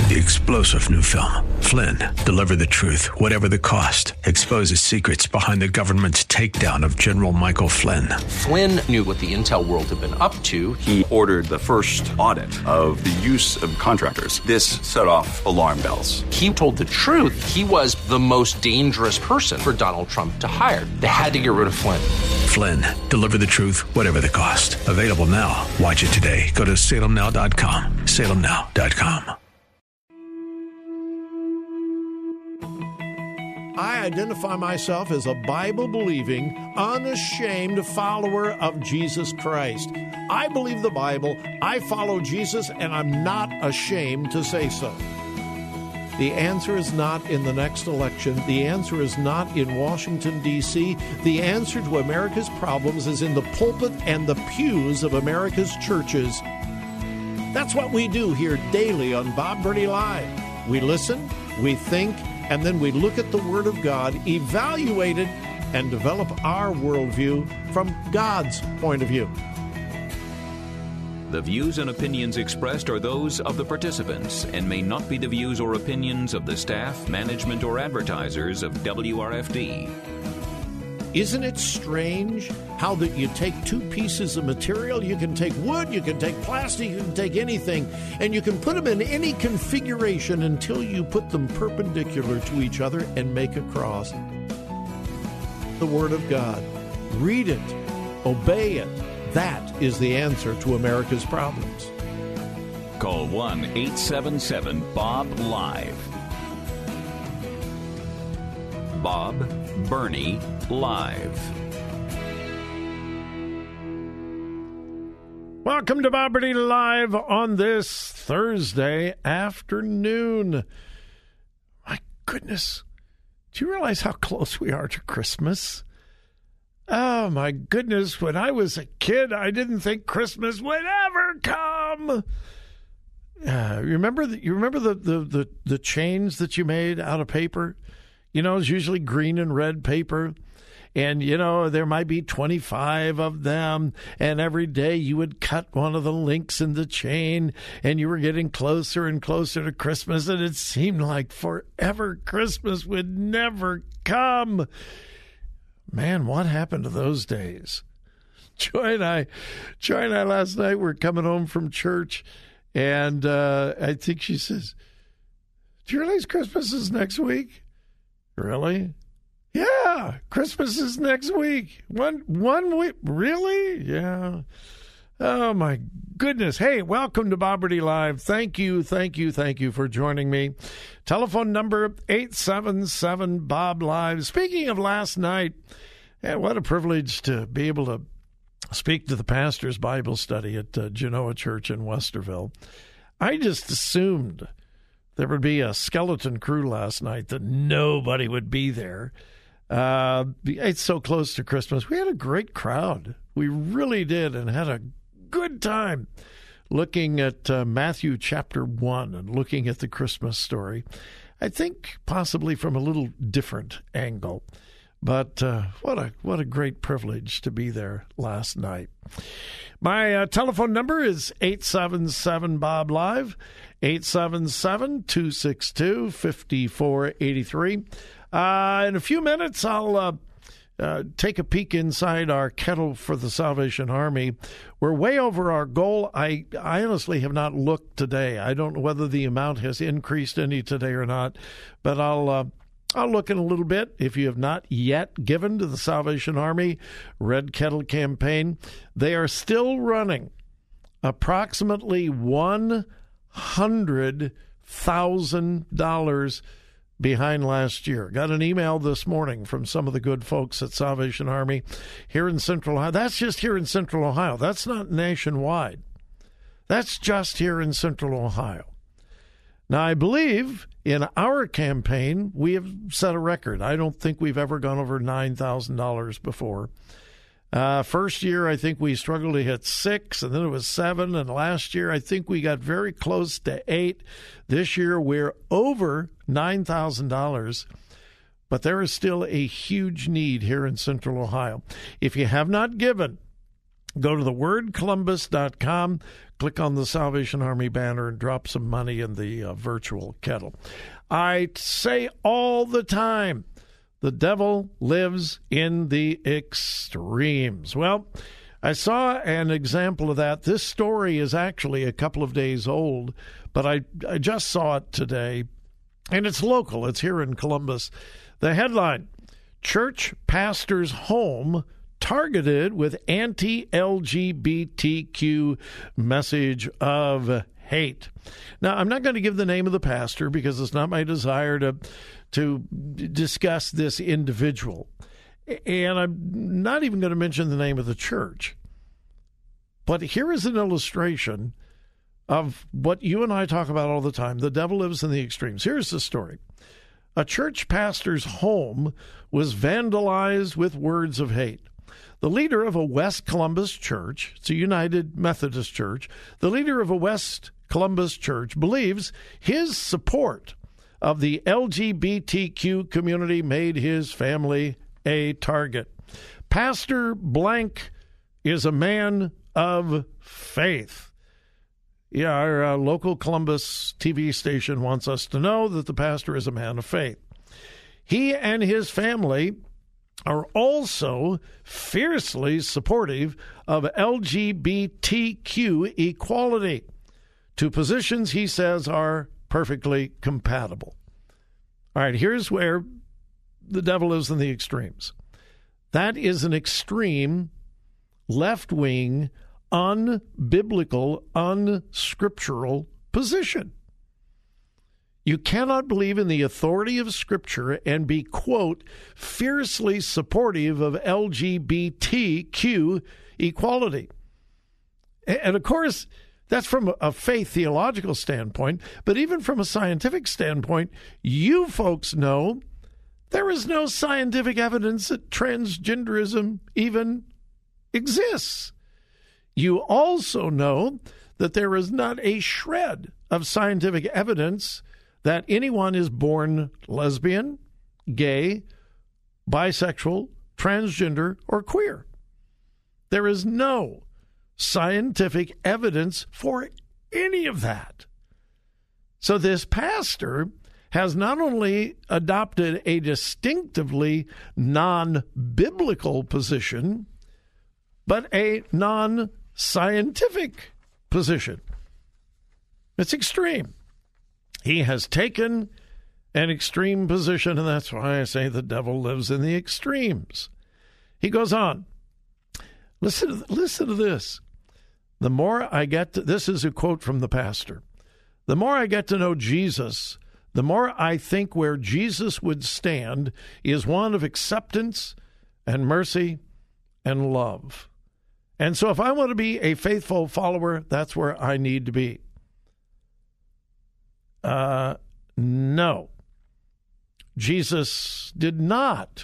The explosive new film, Flynn, deliver the truth, whatever the cost, exposes secrets behind the government's takedown of General Michael Flynn. Flynn knew what the intel world had been up to. He ordered the first audit of the use of contractors. This set off alarm bells. He told the truth. He was the most dangerous person for Donald Trump to hire. They had to get rid of Flynn. Flynn, deliver the truth, whatever the cost. Available now. Watch it today. Go to salemnow.com. salemnow.com. I identify myself as a Bible-believing, unashamed follower of Jesus Christ. I believe the Bible, I follow Jesus, and I'm not ashamed to say so. The answer is not in the next election. The answer is not in Washington, D.C. The answer to America's problems is in the pulpit and the pews of America's churches. That's what we do here daily on Bob Burney Live. We listen, we think, and then we look at the Word of God, evaluate it, and develop our worldview from God's point of view. The views and opinions expressed are those of the participants and may not be the views or opinions of the staff, management, or advertisers of WRFD. Isn't it strange how that you take two pieces of material, you can take wood, you can take plastic, you can take anything, and you can put them in any configuration until you put them perpendicular to each other and make a cross. The Word of God. Read it. Obey it. That is the answer to America's problems. Call 1-877-BOB-LIVE. Bob Burney Live. Welcome to Bob Burney Live on this Thursday afternoon. My goodness, do you realize how close we are to Christmas? Oh, my goodness. When I was a kid, I didn't think Christmas would ever come. You remember the chains that you made out of paper? You know, it's usually green and red paper. And, you know, there might be 25 of them. And every day you would cut one of the links in the chain. And you were getting closer and closer to Christmas. And it seemed like forever Christmas would never come. Man, what happened to those days? Joy and I last night were coming home from church, and I think she says, "Do you realize Christmas is next week?" Really? Yeah, Christmas is next week. One week? Really? Yeah. Oh, my goodness. Hey, welcome to Bob Burney Live. Thank you for joining me. Telephone number 877-BOB-LIVE. Speaking of last night, what a privilege to be able to speak to the pastor's Bible study at Genoa Church in Westerville. I just assumed there would be a skeleton crew last night, that nobody would be there. It's so close to Christmas. We had a great crowd. We really did, and had a good time looking at Matthew chapter 1 and looking at the Christmas story. I think possibly from a little different angle. But what a great privilege to be there last night. My telephone number is 877-BOB-LIVE, 877-262-5483. In a few minutes, I'll take a peek inside our kettle for the Salvation Army. We're way over our goal. I honestly have not looked today. I don't know whether the amount has increased any today or not, but I'll look in a little bit. If you have not yet given to the Salvation Army Red Kettle campaign, they are still running approximately $100,000 behind last year. Got an email this morning from some of the good folks at Salvation Army here in Central Ohio. That's just here in Central Ohio. That's not nationwide. That's just here in Central Ohio. Now, I believe in our campaign, we have set a record. I don't think we've ever gone over $9,000 before. First year, I think we struggled to hit 6, and then it was 7, and last year, I think we got very close to 8. This year, we're over $9,000, but there is still a huge need here in Central Ohio. If you have not given, Go to thewordcolumbus.com, click on the Salvation Army banner, and drop some money in the virtual kettle. I say all the time, the devil lives in the extremes. Well, I saw an example of that. This story is actually a couple of days old, but I just saw it today, and it's local. It's here in Columbus. The headline, Church Pastor's Home Targeted with Anti-LGBTQ Message of Hate. Now, I'm not going to give the name of the pastor because it's not my desire to discuss this individual. And I'm not even going to mention the name of the church. But here is an illustration of what you and I talk about all the time. The devil lives in the extremes. Here's the story. A church pastor's home was vandalized with words of hate. The leader of a West Columbus church, it's a United Methodist church, the leader of a West Columbus church believes his support of the LGBTQ community made his family a target. Pastor Blank is a man of faith. Yeah, our local Columbus TV station wants us to know that the pastor is a man of faith. He and his family are also fiercely supportive of LGBTQ equality. Two positions, he says, are perfectly compatible. All right, here's where the devil is in the extremes. That is an extreme, left-wing, unbiblical, unscriptural position. You cannot believe in the authority of Scripture and be, quote, fiercely supportive of LGBTQ equality. And, of course, that's from a faith theological standpoint, but even from a scientific standpoint, you folks know there is no scientific evidence that transgenderism even exists. You also know that there is not a shred of scientific evidence that anyone is born lesbian, gay, bisexual, transgender, or queer. There is no scientific evidence for any of that. So this pastor has not only adopted a distinctively non-biblical position, but a non-scientific position. It's extreme. He has taken an extreme position, and that's why I say the devil lives in the extremes. He goes on. Listen to this. The more I get to, this is a quote from the pastor, the more I get to know Jesus, the more I think where Jesus would stand is one of acceptance and mercy and love. And so if I want to be a faithful follower, that's where I need to be. No. Jesus did not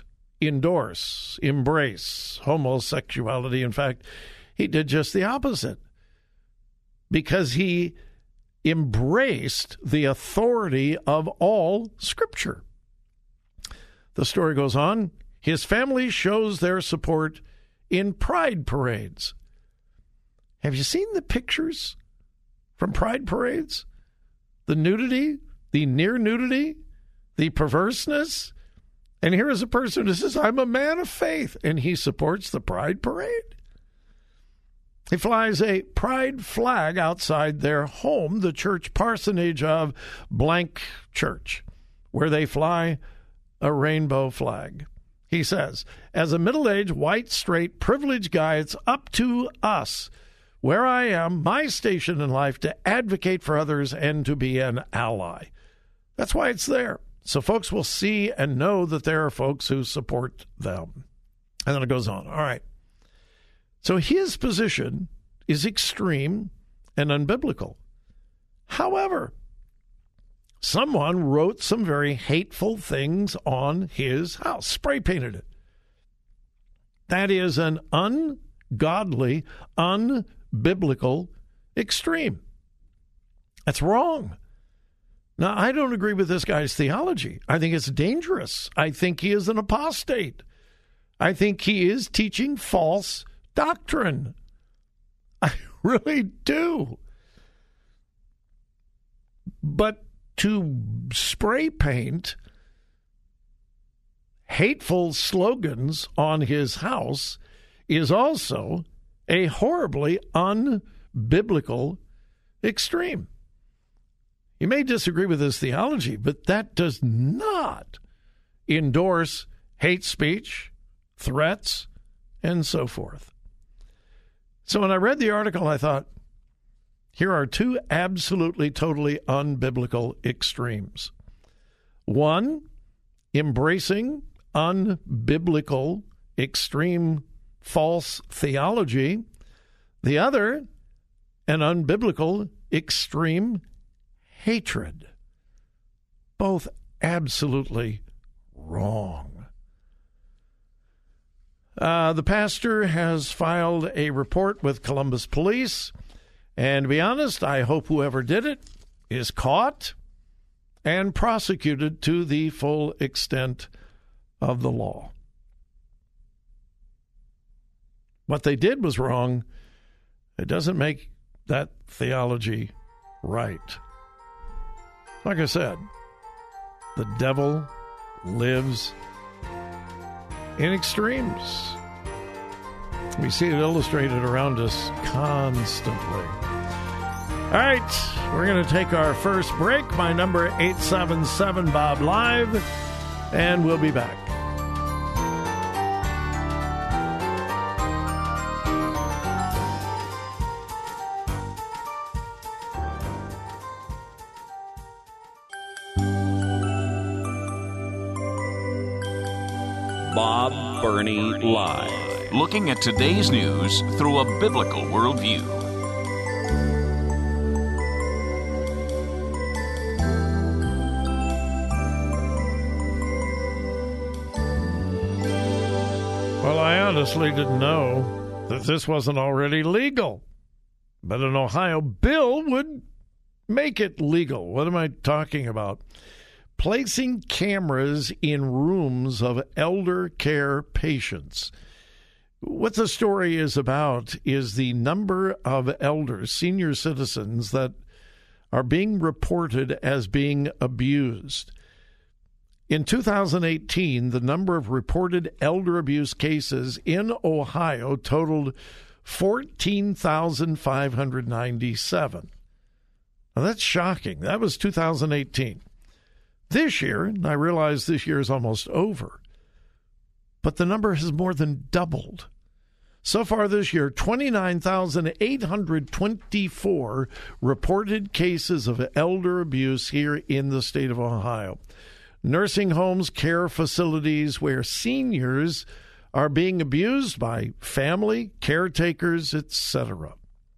embrace homosexuality. In fact, he did just the opposite, because he embraced the authority of all Scripture. The story goes on. His family shows their support in pride parades. Have you seen the pictures from pride parades? The nudity, the near nudity, the perverseness. And here is a person who says, I'm a man of faith, and he supports the pride parade. He flies a pride flag outside their home, the church parsonage of blank church, where they fly a rainbow flag. He says, as a middle-aged, white, straight, privileged guy, it's up to us, where I am, my station in life, to advocate for others and to be an ally. That's why it's there. So folks will see and know that there are folks who support them. And then it goes on. All right. So his position is extreme and unbiblical. However, someone wrote some very hateful things on his house, spray painted it. That is an ungodly, unbiblical extreme. That's wrong. Now, I don't agree with this guy's theology. I think it's dangerous. I think he is an apostate. I think he is teaching false doctrine. I really do. But to spray paint hateful slogans on his house is also a horribly unbiblical extreme. You may disagree with his theology, but that does not endorse hate speech, threats, and so forth. So when I read the article, I thought, here are two absolutely, totally unbiblical extremes. One, embracing unbiblical, extreme, false theology. The other, an unbiblical, extreme hatred. Both absolutely wrong. The pastor has filed a report with Columbus Police. And to be honest, I hope whoever did it is caught and prosecuted to the full extent of the law. What they did was wrong. It doesn't make that theology right. Like I said, the devil lives in extremes. We see it illustrated around us constantly. All right, we're going to take our first break. My number 877-BOB Live, and we'll be back. Bob Burney Live. Looking at today's news through a biblical worldview. Well, I honestly didn't know that this wasn't already legal. But an Ohio bill would make it legal. What am I talking about? Placing cameras in rooms of elder care patients. What the story is about is the number of elders, senior citizens, that are being reported as being abused. In 2018, the number of reported elder abuse cases in Ohio totaled 14,597. Now, that's shocking. That was 2018. This year, and I realize this year is almost over, but the number has more than doubled. So far this year, 29,824 reported cases of elder abuse here in the state of Ohio. Nursing homes, care facilities where seniors are being abused by family, caretakers, etc.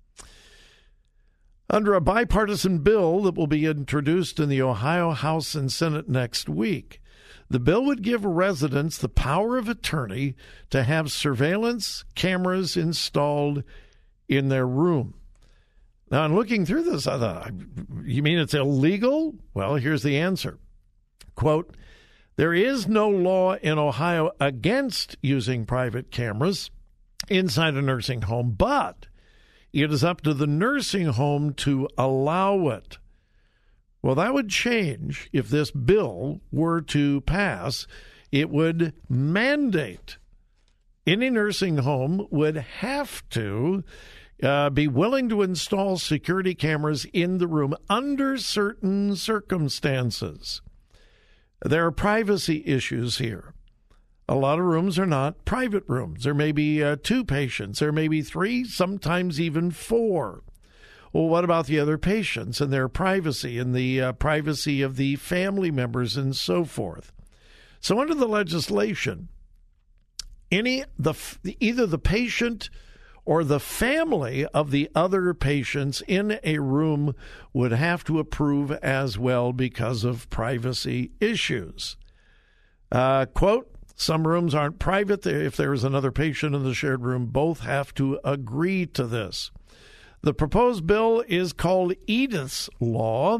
Under a bipartisan bill that will be introduced in the Ohio House and Senate next week, the bill would give residents the power of attorney to have surveillance cameras installed in their room. Now, in looking through this, I thought, you mean it's illegal? Well, here's the answer. Quote, there is no law in Ohio against using private cameras inside a nursing home, but it is up to the nursing home to allow it. Well, that would change if this bill were to pass. It would mandate any nursing home would have to be willing to install security cameras in the room under certain circumstances. There are privacy issues here. A lot of rooms are not private rooms. There may be 2 patients. There may be 3, sometimes even 4. Well, what about the other patients and their privacy and the privacy of the family members and so forth? So under the legislation, either the patient or the family of the other patients in a room would have to approve as well because of privacy issues. Quote, some rooms aren't private. If there is another patient in the shared room, both have to agree to this. The proposed bill is called Edith's Law,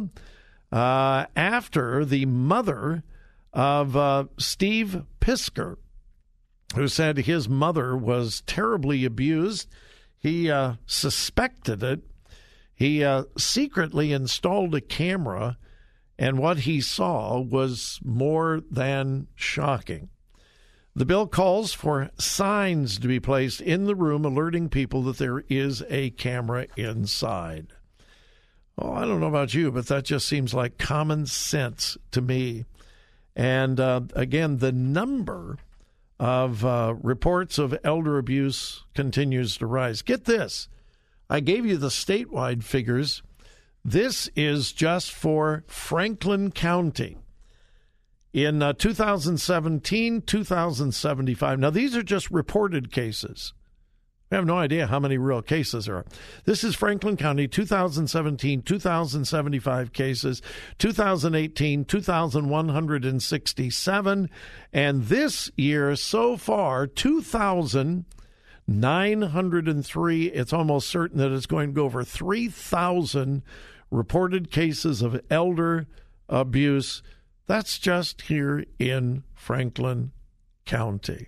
after the mother of Steve Pisker, who said his mother was terribly abused. He suspected it. He secretly installed a camera, and what he saw was more than shocking. The bill calls for signs to be placed in the room alerting people that there is a camera inside. Oh, I don't know about you, but that just seems like common sense to me. And again, the number of reports of elder abuse continues to rise. Get this. I gave you the statewide figures. This is just for Franklin County. In 2017, 2,075. Now, these are just reported cases. We have no idea how many real cases there are. This is Franklin County, 2017, 2,075 cases, 2018, 2,167, and this year so far, 2,903. It's almost certain that it's going to go over 3,000 reported cases of elder abuse. That's just here in Franklin County.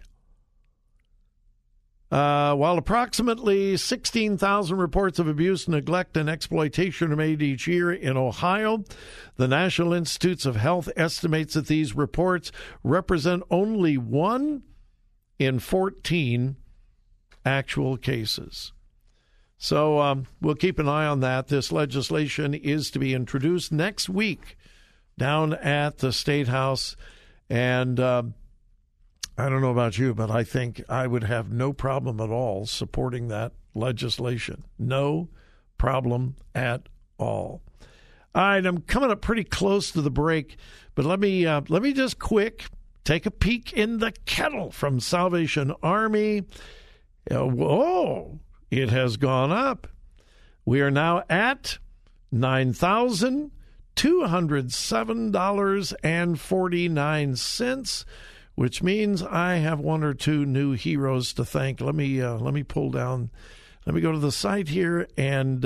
While approximately 16,000 reports of abuse, neglect, and exploitation are made each year in Ohio, the National Institutes of Health estimates that these reports represent only 1 in 14 actual cases. So we'll keep an eye on that. This legislation is to be introduced next week down at the State House, and I don't know about you, but I think I would have no problem at all supporting that legislation. No problem at all. All right, I'm coming up pretty close to the break, but let me just take a peek in the kettle from Salvation Army. Whoa, it has gone up. We are now at $9,207.49. which means I have 1 or 2 new heroes to thank. Let me pull down. Let me go to the site here, and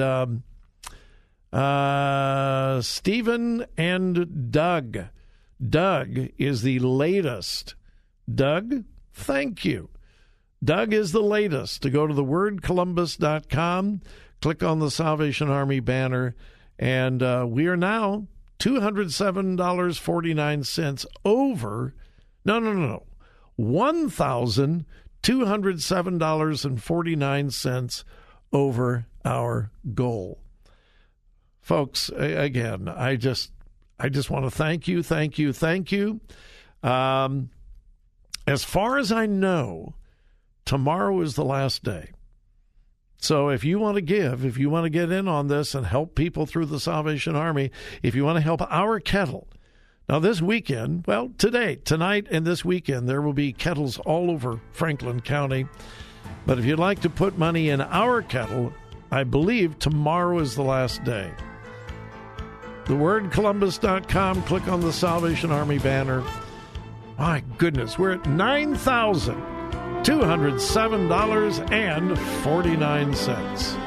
Stephen and Doug. Doug is the latest. Doug, thank you. Doug is the latest. To go to thewordcolumbus.com, click on the Salvation Army banner, and we are now $207.49 over. No. $1,207.49 over our goal. Folks, again, I just want to thank you. As far as I know, tomorrow is the last day. So if you want to give, if you want to get in on this and help people through the Salvation Army, if you want to help our kettle. Now, this weekend, well, tonight, and this weekend, there will be kettles all over Franklin County. But if you'd like to put money in our kettle, I believe tomorrow is the last day. TheWordColumbus.com, click on the Salvation Army banner. My goodness, we're at $9,207.49.